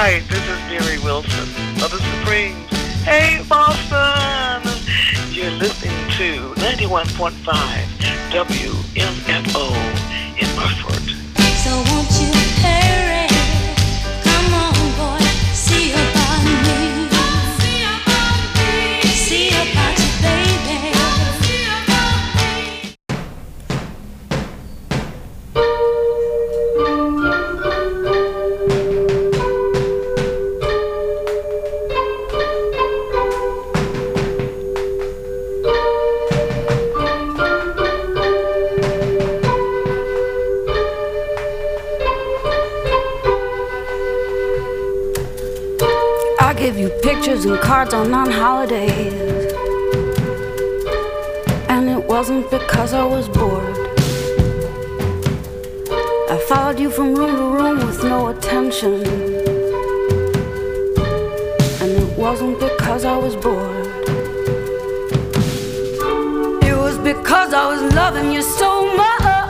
Hi, this is Mary Wilson of the Supremes. Hey, Boston! You're listening to 91.5 WMFO in Burford. So won't you hurry? Come on, boy, see about me. See about you, baby. I give you pictures and cards on non-holidays, and it wasn't because I was bored. I followed you from room to room with no attention, and it wasn't because I was bored. It was because I was loving you so much.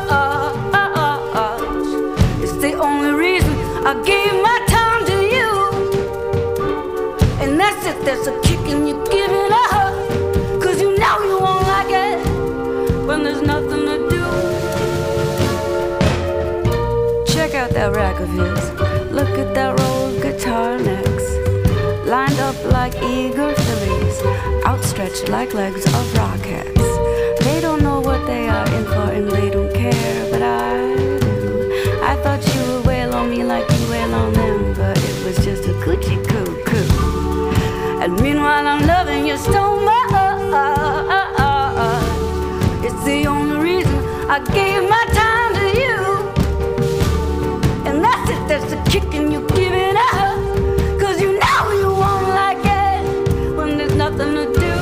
It's the only reason I gave my time to you. And that's it, there's a kick and you give it up, 'cause you know you won't like it when there's nothing to do. Check out that rack of his. Look at that row of guitar necks, lined up like eager fillies, outstretched like legs of rockets. They don't know what they are in for and they don't care, but I do. I thought you would wail on me like you wail on them, but it was just a coochie coo coo. And meanwhile I'm loving you so much. It's the only reason I gave my time to you. And that's it, that's the kick and you give it up, 'cause you know you won't like it when there's nothing to do.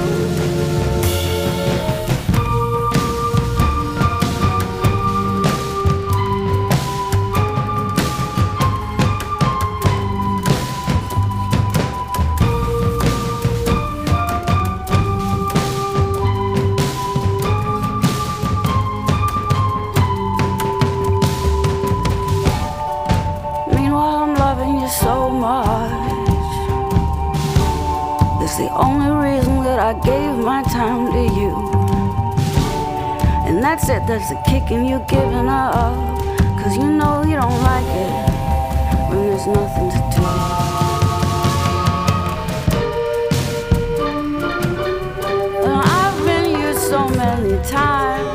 So much. That's the only reason that I gave my time to you. And that's it, that's the kick and you giving up, 'cause you know you don't like it when there's nothing to do. And I've been used so many times.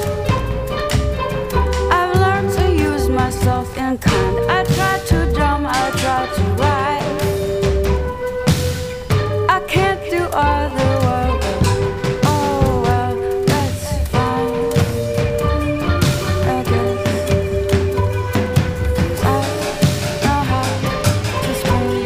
I've learned to use myself in kind. I try to drum, I try to write. I can't do other work. Oh well, that's fine, I guess, 'cause I know how to scream.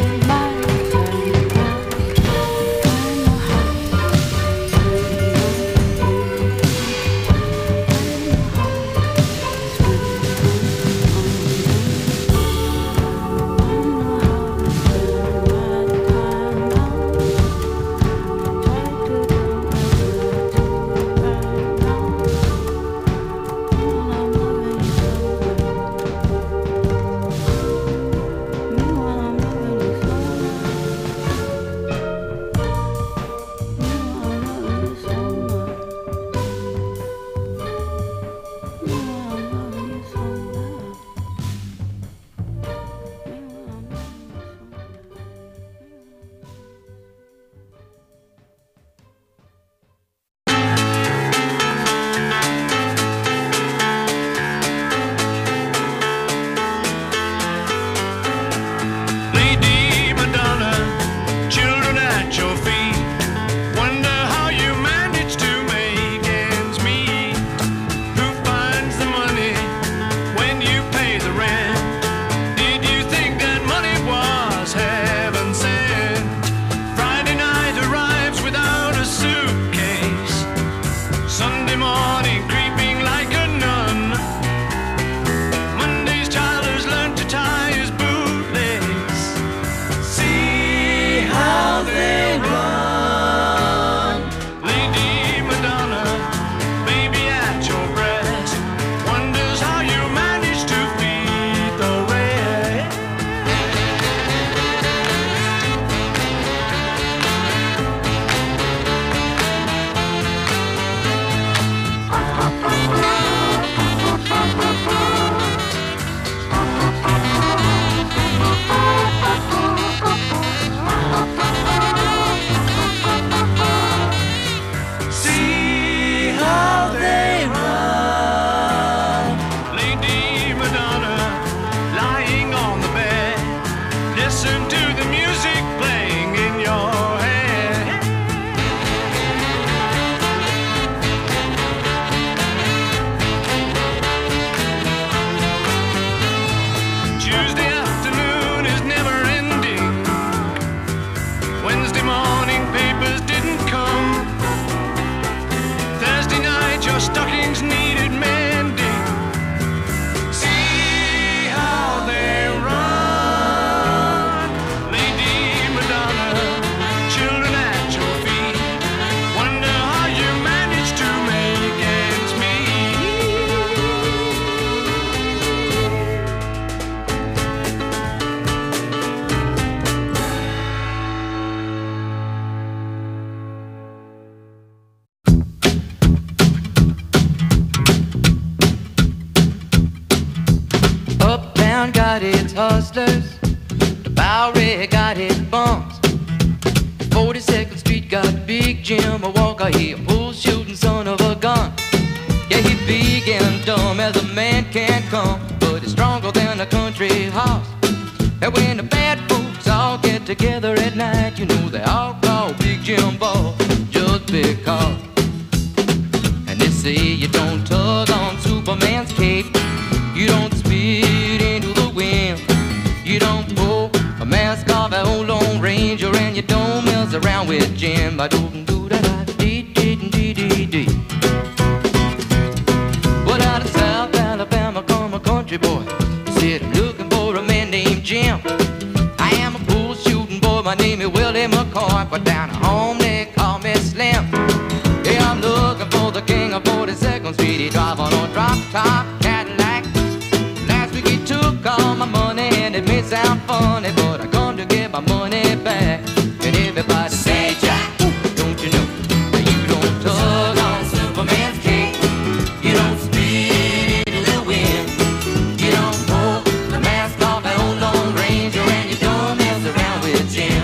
Bowery got his bumps. 42nd Street got Big Jim Walker. He a bull shooting son of a gun. Yeah, he big and dumb as a man can come, but he's stronger than a country horse. And when the bad folks all get together at night, you know they all call Big Jim Boss just because. And they say you don't tug on Superman's cape, you don't spit into the wind, you don't pull a mask off an old Lone Ranger, and you don't mess around with Jim. Well, out of South Alabama come a country boy, said I'm looking for a man named Jim. I am a bull shooting boy, my name is Willie McCoy, but down at home they call me Slim. Yeah, I'm looking for the king of 42nd Street. He drive on a drop-top Cadillac. Last week he took all my money, and it may sound funny, but I come to get my money back. And everybody say, Jack, don't you know that you don't tug on Superman's cape, you don't spit into the wind, you don't pull the mask off an old Lone Ranger, and you don't mess around with Jim.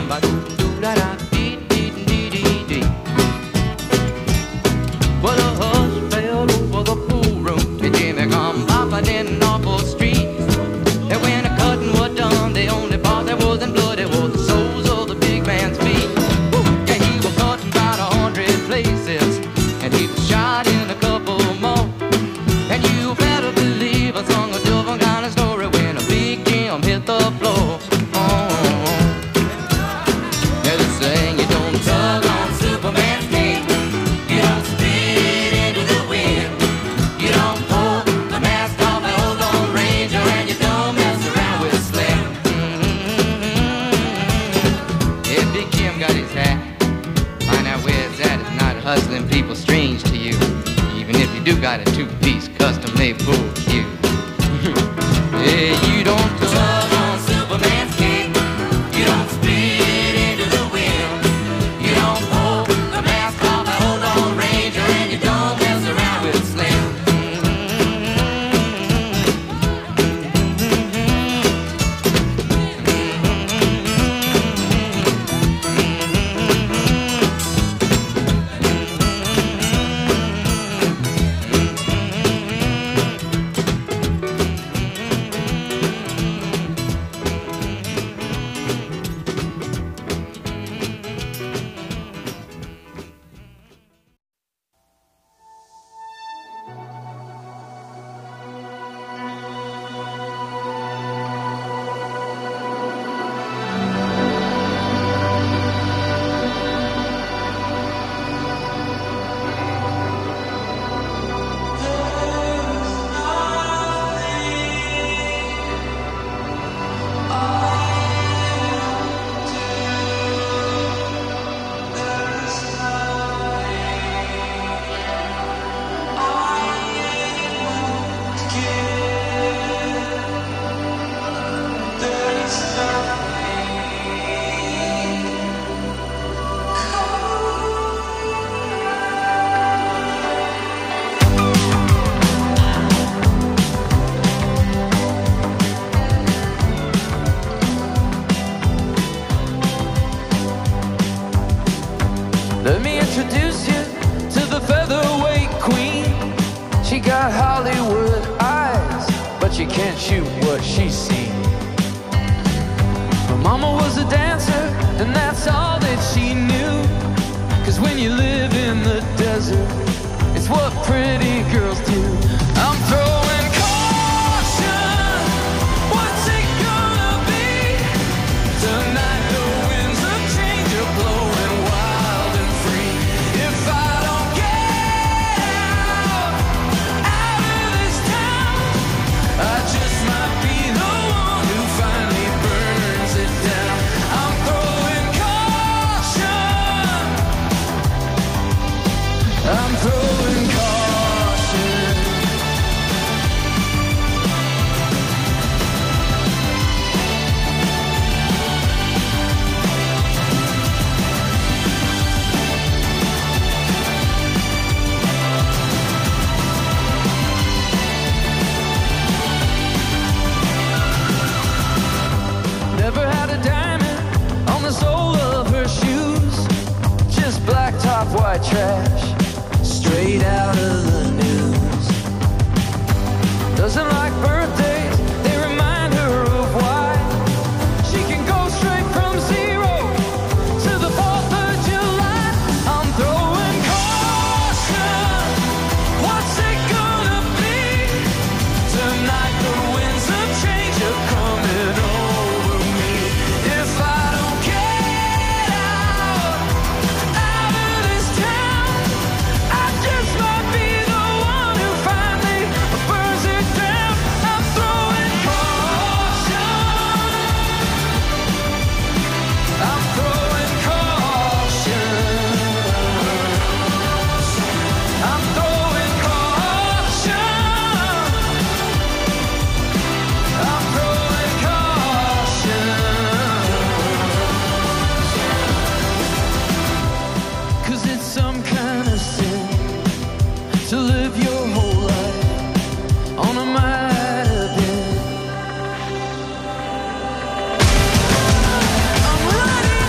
Well, a hush fell over the pool room, and Jimmy come popping in awful streets. And when the cutting was done, the only part that wasn't bloody was the soles of the big man's feet. Yeah, he was cutting about 100 places, and he was shot in a couple more. And you better believe I sung a different kind of story when a Big Jim hit the floor. Yeah, they saying you don't tug on Superman's cape, you don't spit into the wind, you don't pull the mask off an old Lone Ranger, and you don't mess around with Slim. Yeah, Big Jim got his hat. Find out where it's at. It's not hustling people strange to you, even if you do got a two-piece custom-made bull cue. Yeah, you don't tug on Superman's cape, you don't spit into the wind, you don't pull the mask off an old Lone Ranger, and you don't mess around with Slim. Let me introduce you to the featherweight queen. She got Hollywood eyes, but she can't shoot what she's seen. Her mama was a dancer, and that's all that she knew. 'Cause when you live in the desert, it's what pretty girls do. I'm throwing caution, what's it gonna be? Tonight the winds of change are blowing wild and free. If I don't get out of this town, I just might be the one who finally burns it down. I'm throwing caution, I'm throwing caution. trash, straight out of the news. Doesn't like birthdays, they remind her of why she can go straight from zero to the 4th of July. I'm throwing caution, what's it gonna be? Tonight the winds of change are coming over me. If I don't get out of this town, I just might be the one who finally burns it down. I'm throwing caution. I'm throwing caution. I'm throwing caution. I'm throwing caution. 'Cause it's some kind of sin to live your whole life on a might have been. I'm running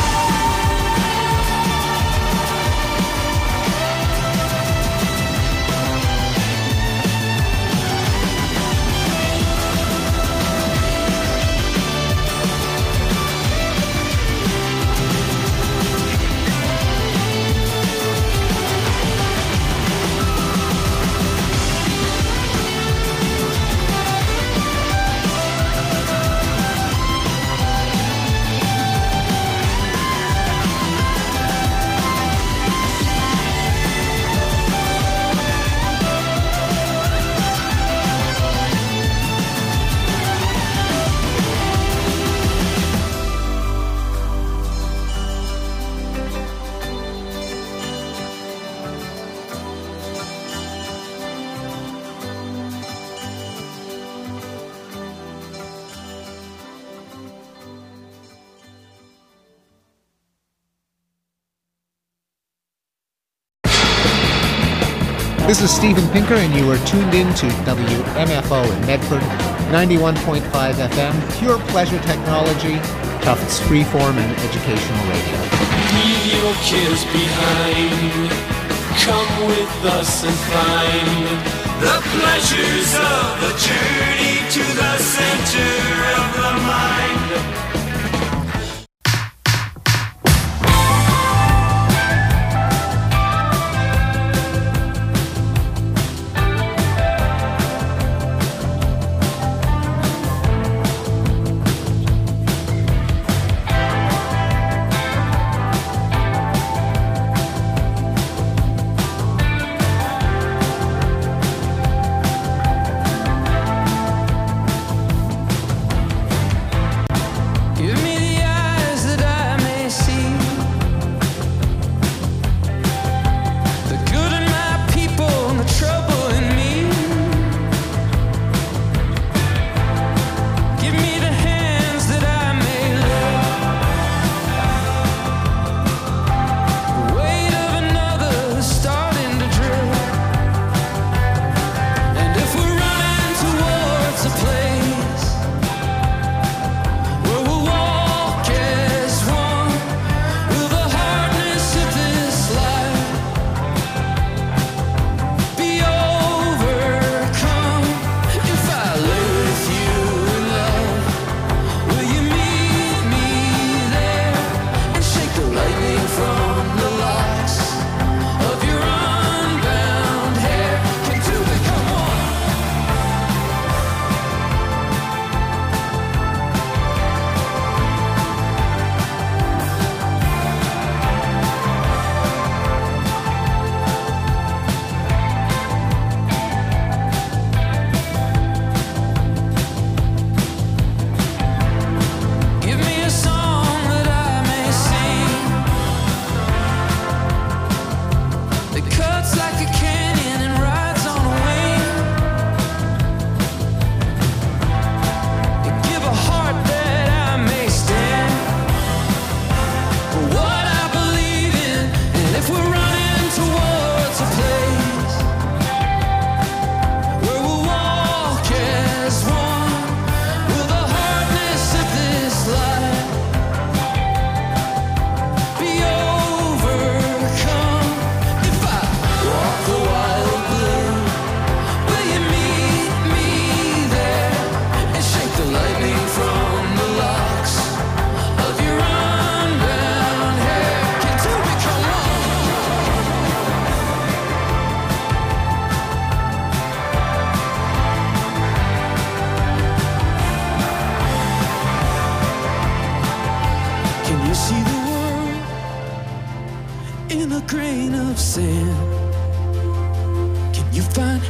This is Steven Pinker, and you are tuned in to WMFO in Medford, 91.5 FM, pure pleasure technology, Tufts freeform and educational radio. Leave your cares behind. Come with us and find the pleasures of the journey to the center of the mind.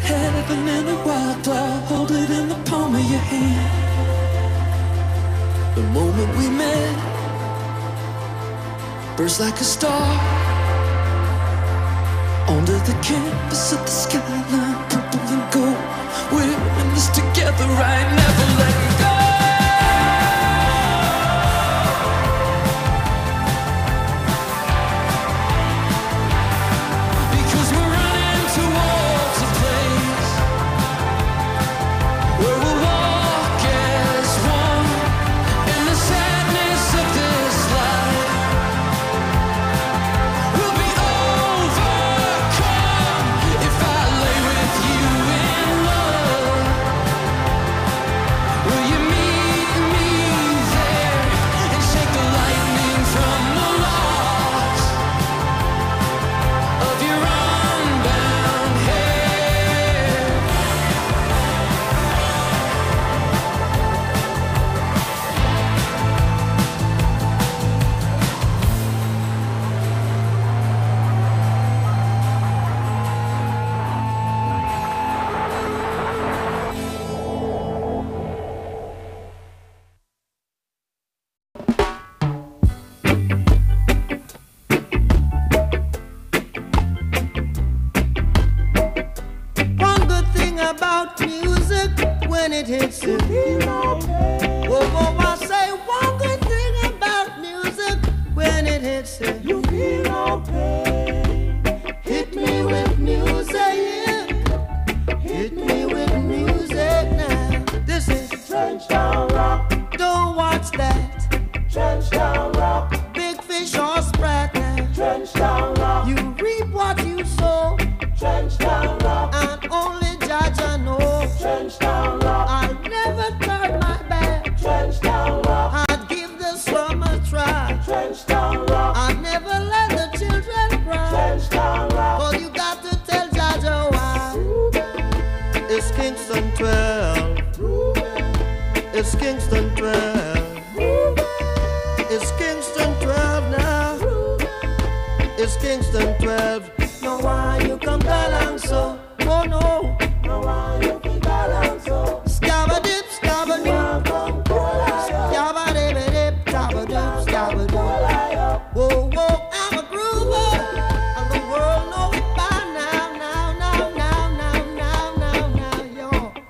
Heaven in a wild cloud, hold it in the palm of your hand. The moment we met, burst like a star under the canvas of the skyline, purple and gold. We're in this together, right? Never letting go. Because we're running towards a place where we'll walk as one in the sadness of this life. We'll be overcome if I lay with you in love. Will you meet me there and shake the lightning from the locks of your unbound hair? One good thing about music, when it hits you, oh, I say one good thing about music, when it hits you, you feel okay. Hit me with music, hit me with music now. This is Trenchtown Rock. Don't watch that. Trenchtown Rock. Big fish or sprat now. Trenchtown Rock. You reap what you sow. Trenchtown Rock. And only Jaja know. Trenchtown Rock. I'll never turn my back. Trenchtown Rock. I'd give the slum a try. Trenchtown Rock. I'd never let the children cry. Trenchtown Rock. But you got to tell Jaja why. It's Kingston 12. It's Kingston 12. It's Kingston 12 now. It's Kingston 12. No, why you come along so? Oh no. No, why you come along so? Scabba-dip, scabba-dip. Scabba-dip-a-dip, scabba-dip, scabba-dip. Whoa, whoa, I'm a groover. And the world know it by now, yo.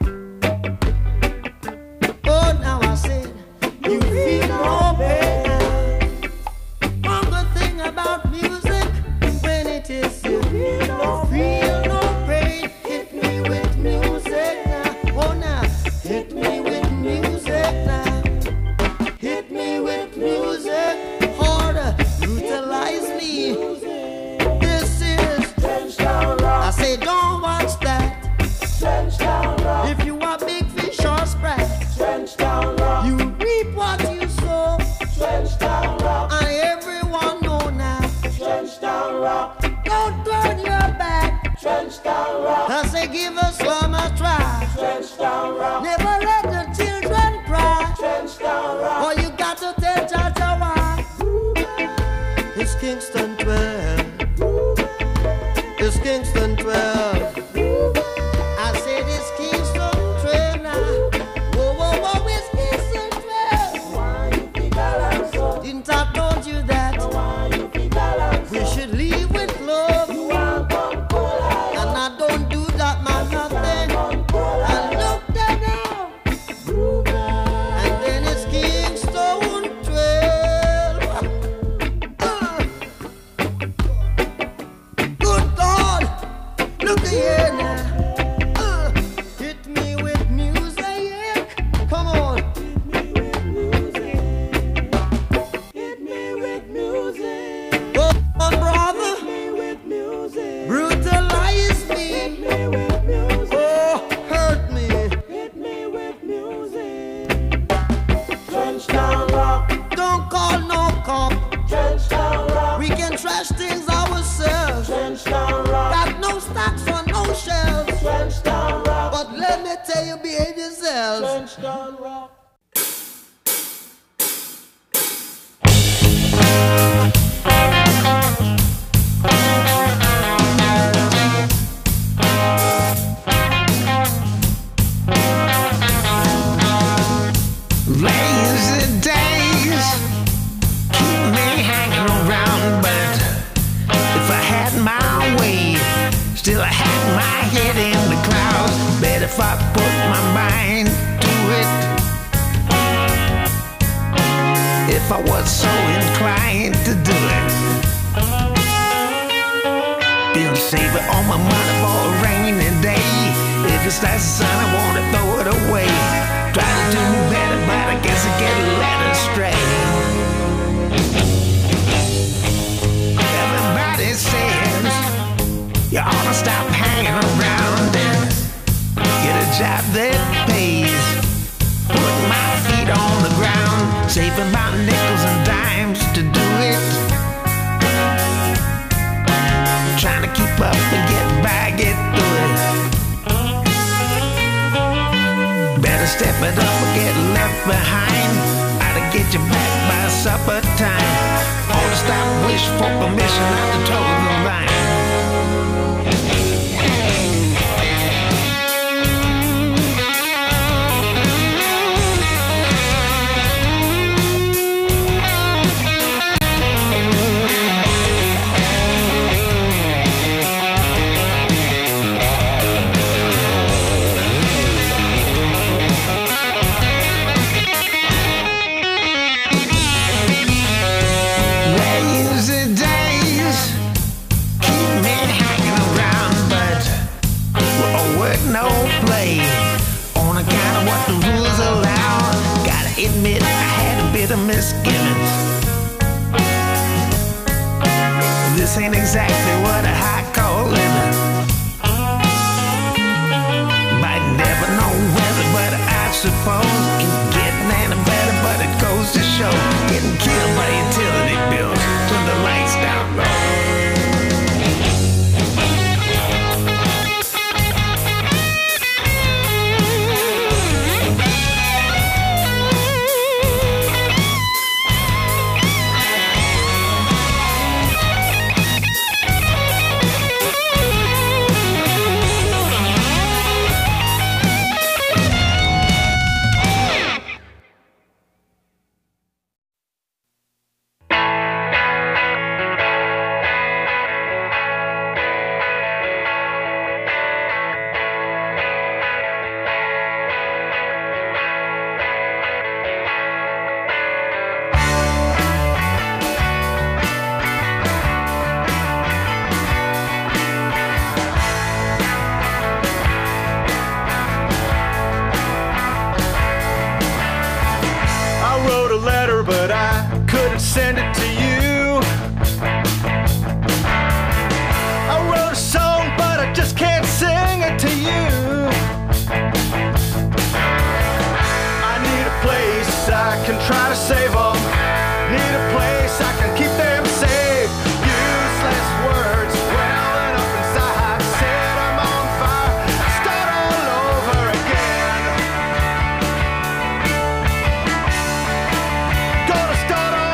Oh, now I said, you feel no pain. One good thing about music, when it is you feel no pain. Hit me with music now. Oh, now, hit me with music now. Hit me with music. Harder, utilize me. This is Trenchtown Rock. I say, don't watch that. Trenchtown Rock. If you are big fish or sprat, Trenchtown Rock. You reap what you sow. Trenchtown Rock. And everyone know now. Trenchtown Rock. Don't turn your back. Trenchtown Rock. I say, give us one a try. Trenchtown Rock. Never let the children cry. Trenchtown Rock. Oh, you got to tell Jaja why. It's Kingston 12. It's Kingston 12. I said it's Kingston 12 now. Whoa, whoa, whoa, it's Kingston 12. Why you think I like so? Didn't I told you that? Why you think I like so? We should leave with love. And I don't do that, man, nothing. I look there now. And then it's Kingston 12. Good God, look here now. Hit me with music. Come on. Hit me with music. Oh, brother. Brutalize me. Oh, hurt me. Hit me with music. Trenchtown Rock. Don't call no cop. Trenchtown Rock. We can trash things ourselves. Trenchtown Rock. Got no stocks on no shelves. Trenchtown Rock. But let me tell you, behave yourselves. Trenchtown Rock. if I was so inclined to do it. Been saving all my money for a rainy day. If it starts to sun, I want to throw it away. Try to do better, but I guess I get led astray. Everybody says you ought to stop hanging around and get a job that pays. Put my feet on the ground, saving my nickels and dimes to do it. Trying to keep up and get by, get through it. Better step it up or get left behind. Gotta get you back by supper time. Ought to stop, wish for permission not to toe the line. No play on account of what the rules allow. Gotta admit I had a bit of misgivings. This ain't exactly what a high call living. Might never know whether, but I suppose ain't getting any better. But it goes to show, getting killed by utility bills. Turn the lights down low. Send it to you. I wrote a song, but I just can't sing it to you. I need a place I can try to save them. Need a place I can keep them safe. Useless words welling up inside. Set them on fire. Start all over again. Gonna start all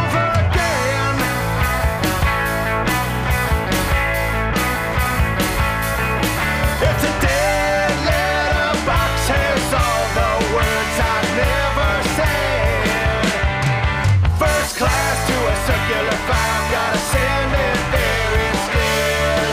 circular file, gotta send it there instead.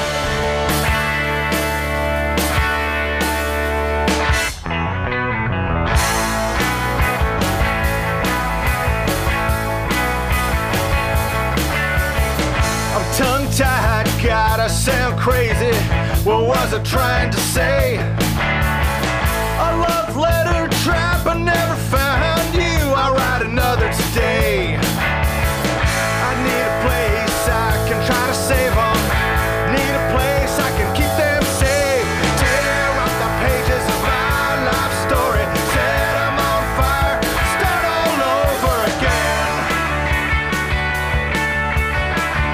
I'm tongue-tied, gotta sound crazy. What was I trying to say? A love letter trap, I never found you. I'll write another today. Need a place I can try to save them. Need a place I can keep them safe. Tear up the pages of my life story. Set them on fire. Start all over again.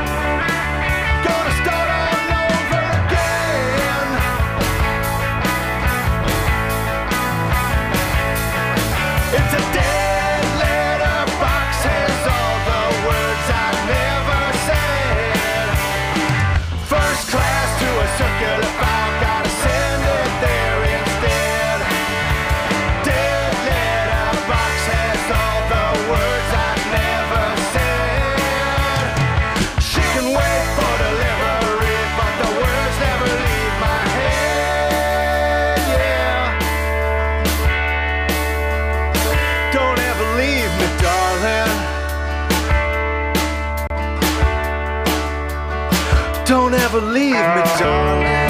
Gonna start all over again. never leave me, darling.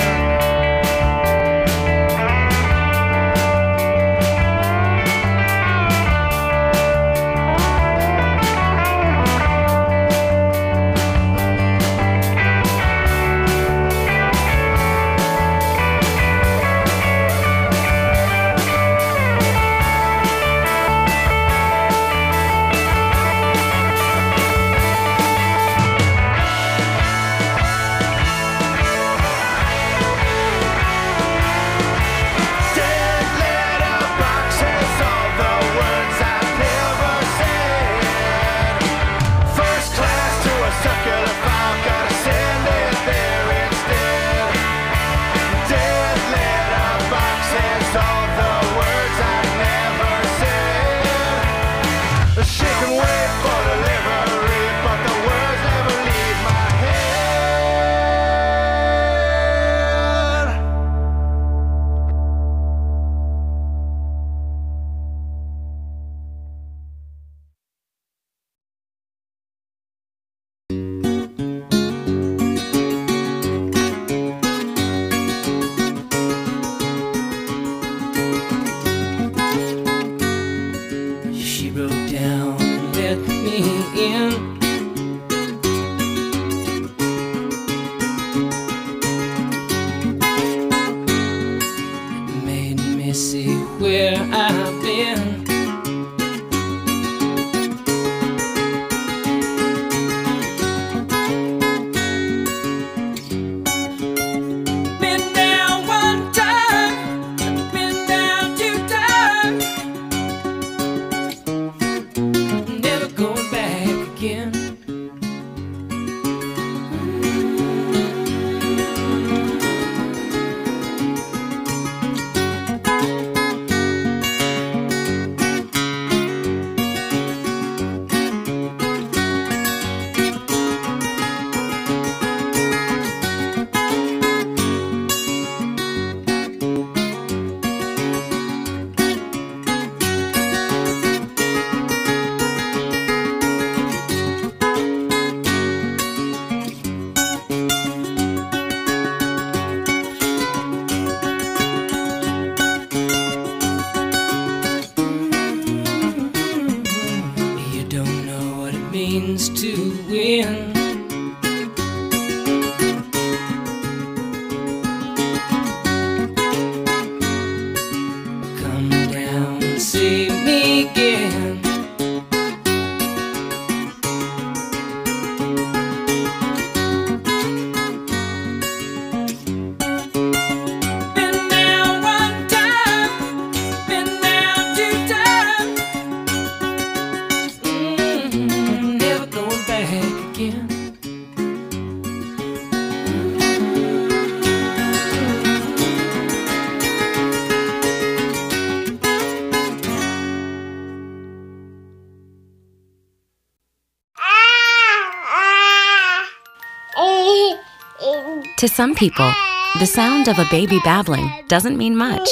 To some people, the sound of a baby babbling doesn't mean much.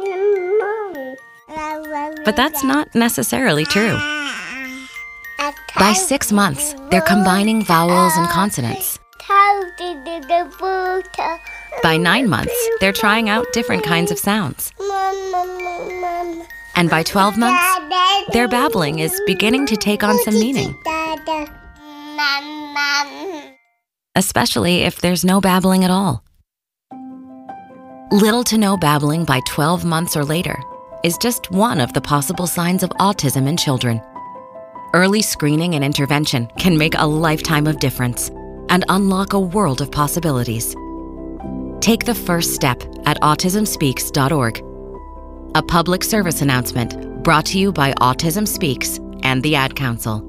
But that's not necessarily true. By 6 months, they're combining vowels and consonants. By 9 months, they're trying out different kinds of sounds. And by 12 months, their babbling is beginning to take on some meaning. Especially if there's no babbling at all. Little to no babbling by 12 months or later is just one of the possible signs of autism in children. Early screening and intervention can make a lifetime of difference and unlock a world of possibilities. Take the first step at autismspeaks.org. A public service announcement brought to you by Autism Speaks and the Ad Council.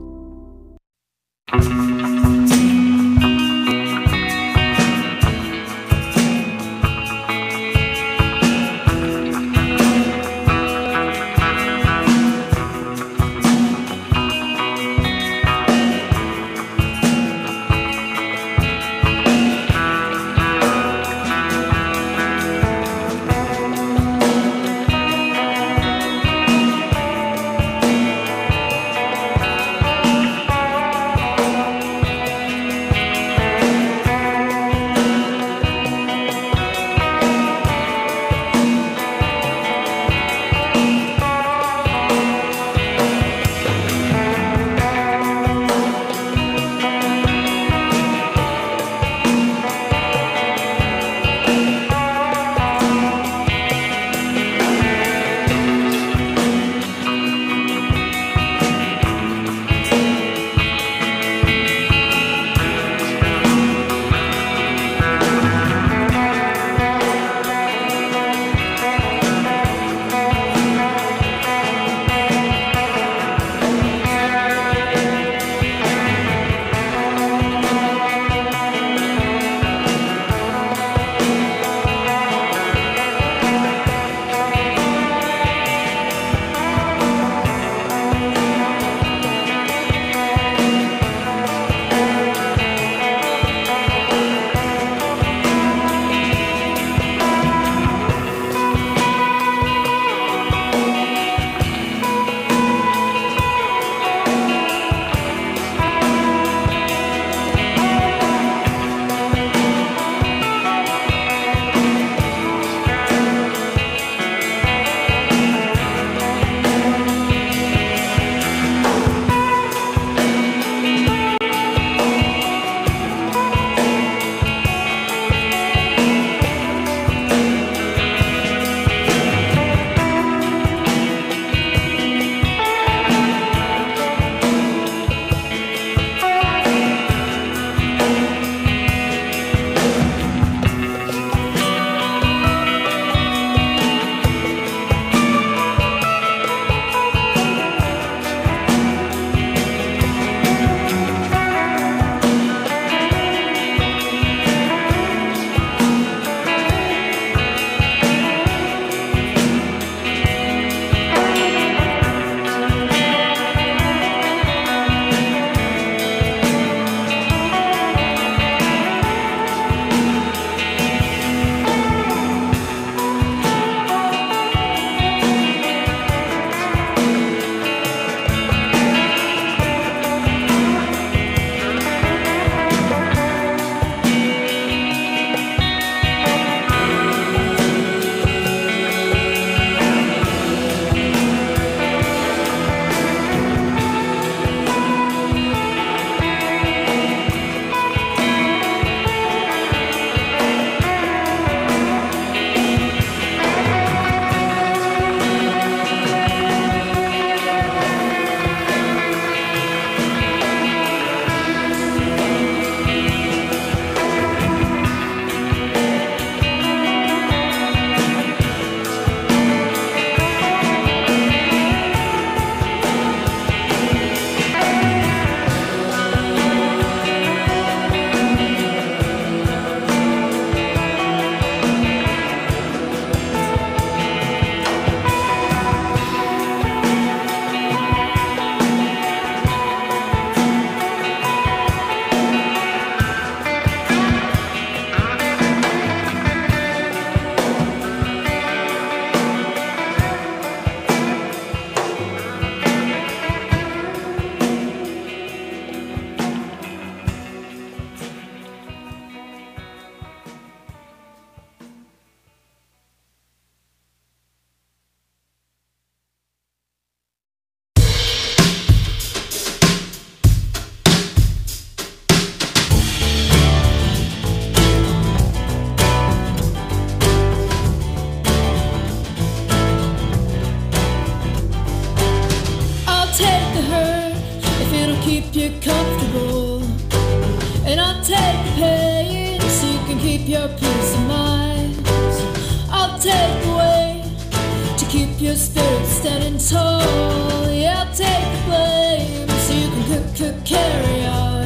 your peace of mind. I'll take away to keep your spirit standing tall. Yeah, I'll take the blame so you can carry on.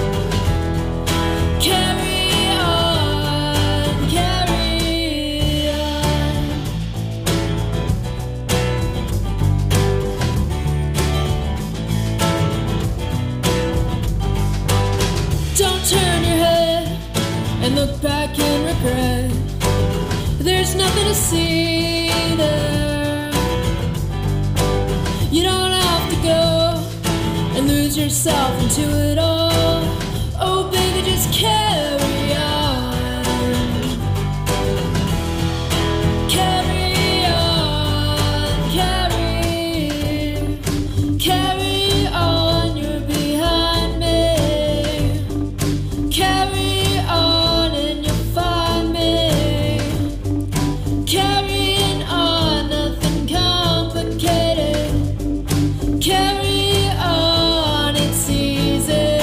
Carry on, carry on. Don't turn your head and look back in regret. There's nothing to see there. You don't have to go and lose yourself into it all. Oh baby, just carry on. Carry on, carry on, you're behind me. Carry on and you'll find me. Carrying on, nothing complicated. Carry on, it's easy.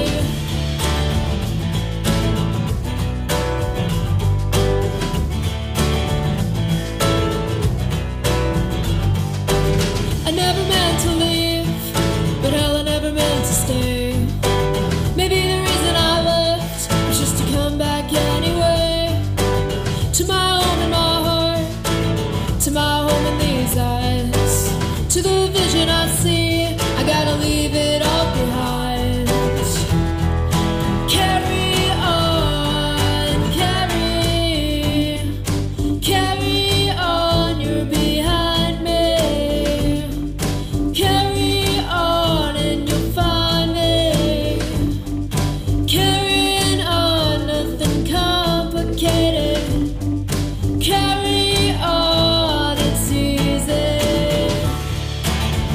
I never meant to leave, but hell, I never meant to stay. Maybe the reason I left was just to come back anyway. To my home in my heart, to my home in these eyes, to the vision I see, I gotta leave it all behind. Carry on, carry on, you're behind me. Carry on and you'll find me. Carrying on, nothing complicated. Carry on, it's easy.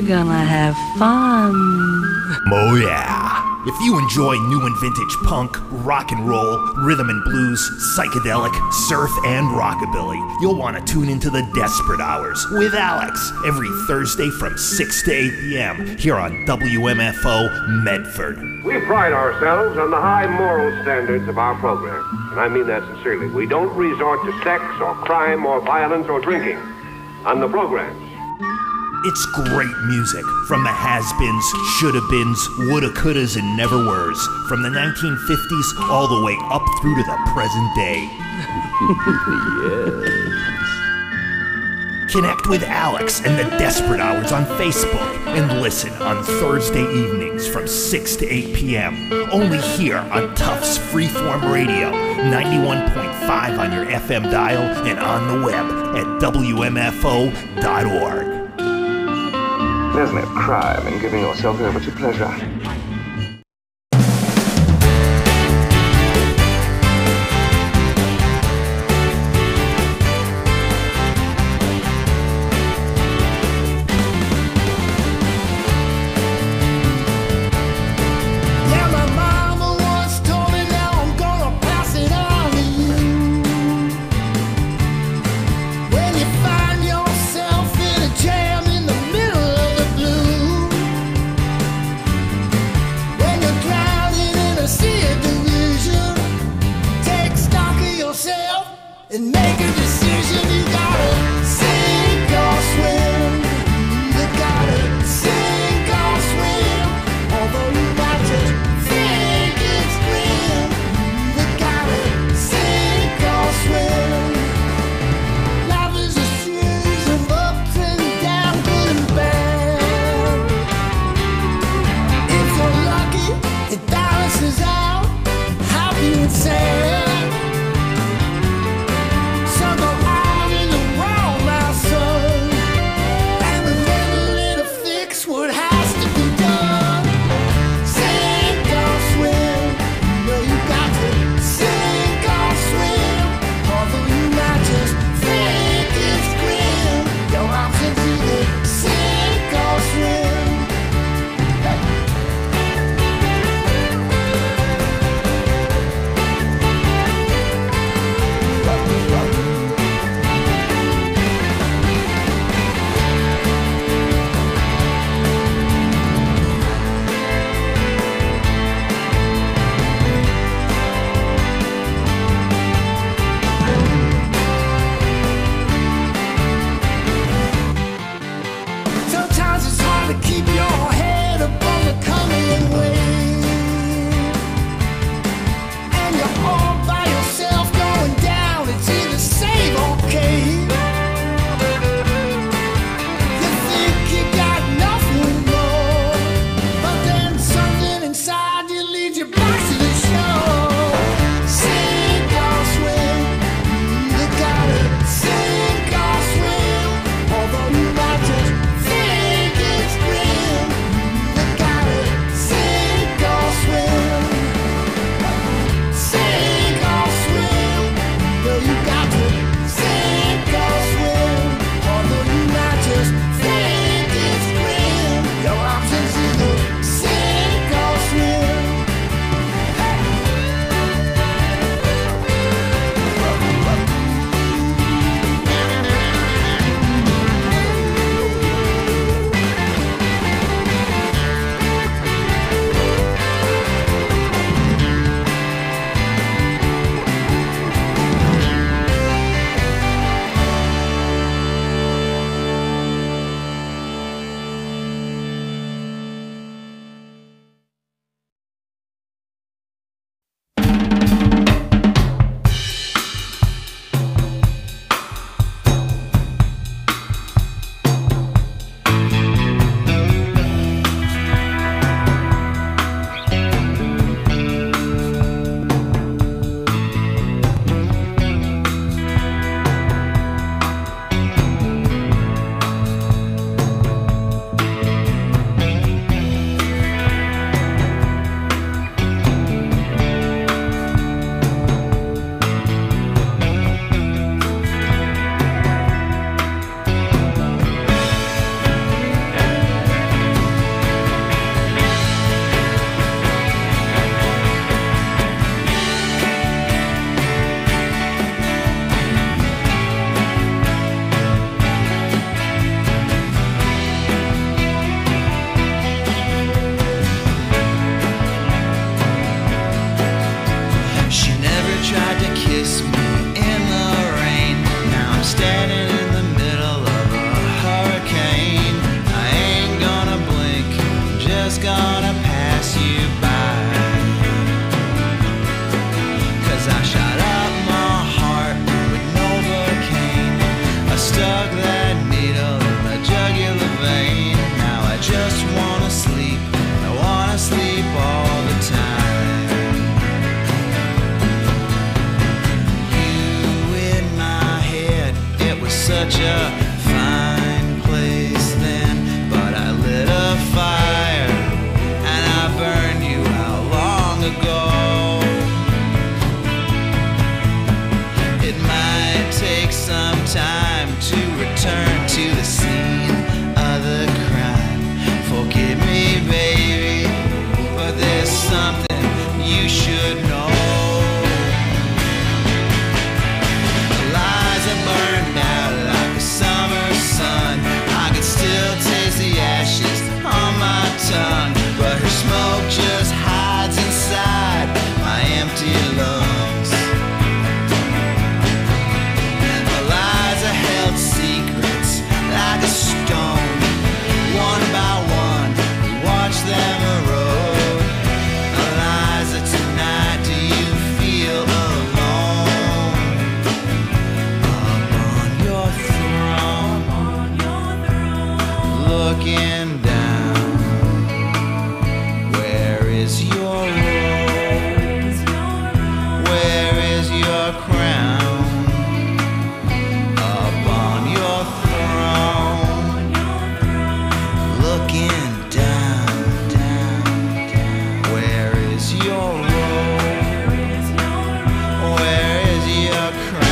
We're gonna have fun. Oh yeah. If you enjoy new and vintage punk, rock and roll, rhythm and blues, psychedelic, surf, and rockabilly, you'll want to tune into the Desperate Hours with Alex every Thursday from 6 to 8 p.m. here on WMFO Medford. We pride ourselves on the high moral standards of our program, and I mean that sincerely. We don't resort to sex or crime or violence or drinking on the programs. It's great music from the has-beens, shoulda-beens, woulda, couldas, and never-weres, from the 1950s all the way up through to the present day. Yes. Connect with Alex and the Desperate Hours on Facebook and listen on Thursday evenings from 6 to 8 p.m. only here on Tufts Freeform Radio, 91.5 on your FM dial and on the web at WMFO.org. There's no crime in giving yourself over to pleasure. was gonna pass you by. 'Cause I shot up my heart with Novocaine. I stuck that needle in my jugular vein. Now I just wanna sleep. I wanna sleep all the time. You in my head, it was such a fine place then. But I lit a fire and I burned you out long ago. It might take some time to return to the scene of the crime. Forgive me, baby, but there's something you should know. The lies are burned out like a summer sun. I can still taste the ashes on my tongue, but her smoke just hides inside my empty lungs. The lies are held secrets like a stone. One by one, we watch them erode. Eliza, tonight, do you feel alone? Up on your throne, looking down. Where is your rose? Where is your crown? Up on your throne, looking down, down, down. Where is your rose? Where is your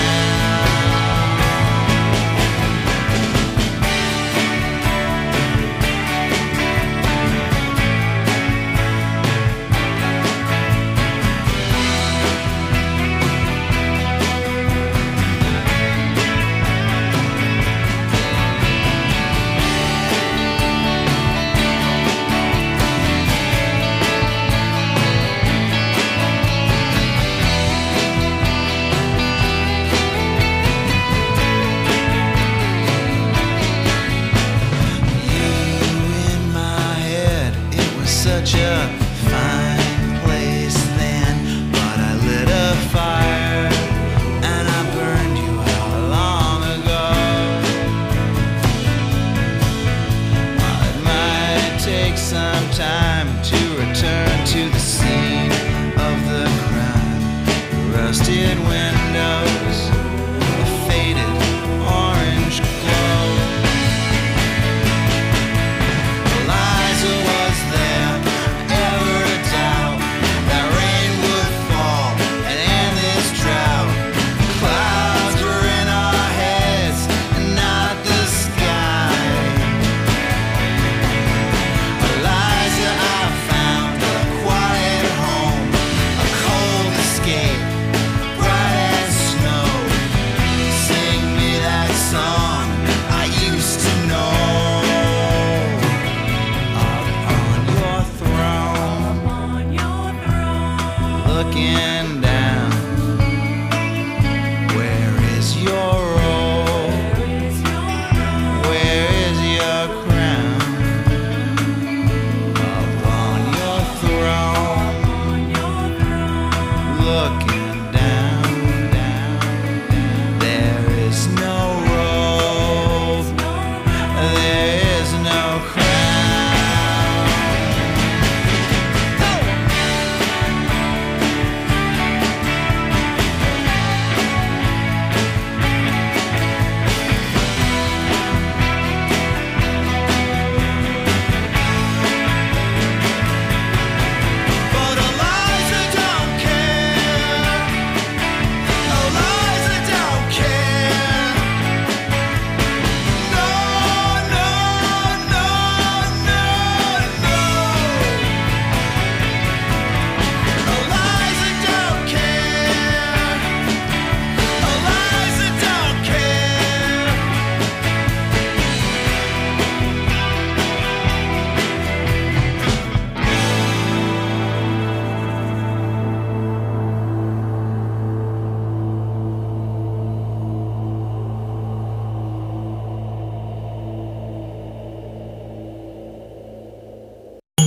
such a fine place then, but I lit a fire and I burned you out long ago. It might take some time to return to the scene of the crime. Rusted windows, a faded orange glow. Eliza, was there ever a doubt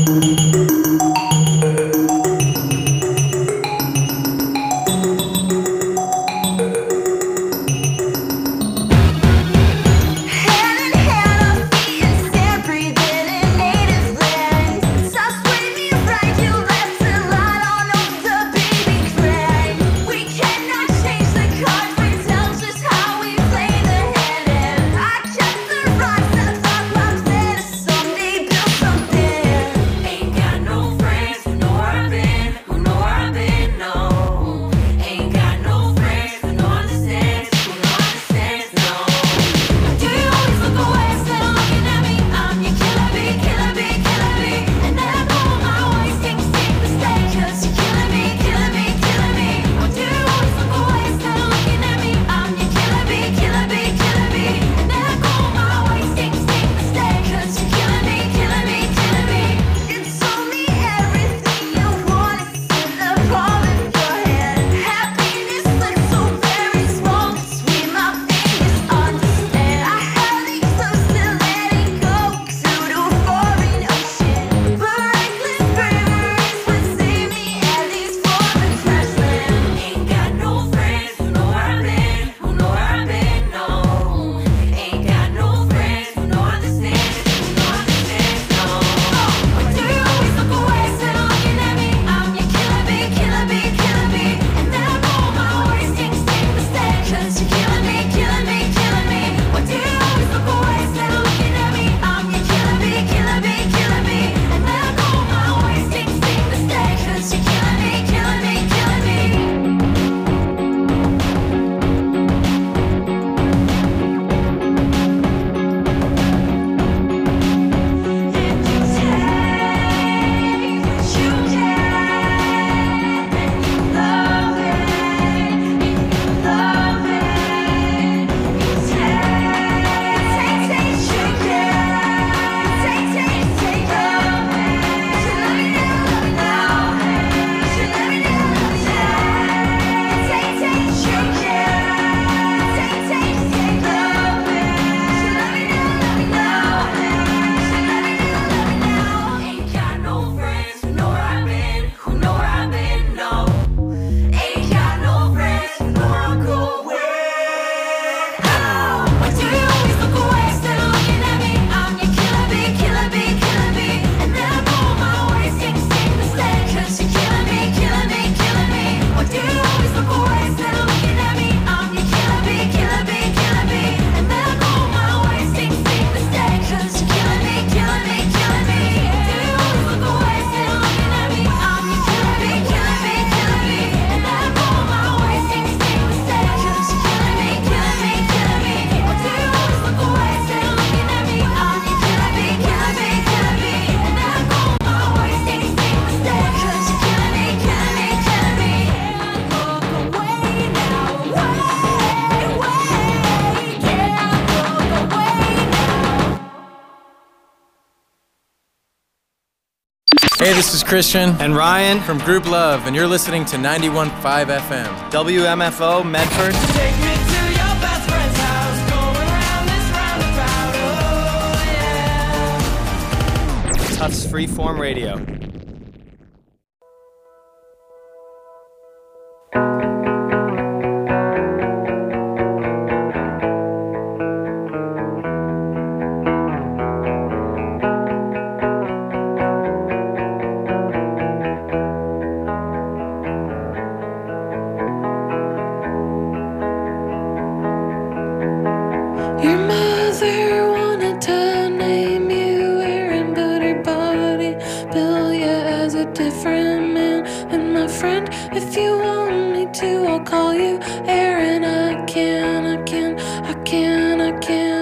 Hey, this is Christian and Ryan from Group Love, and you're listening to 91.5 FM. WMFO, Medford. Take me to your best friend's house, going round this roundabout, oh yeah. Tufts Freeform Radio. Your mother wanted to name you Aaron, but her body built you as a different man. And my friend, if you want me to, I'll call you Aaron. I can.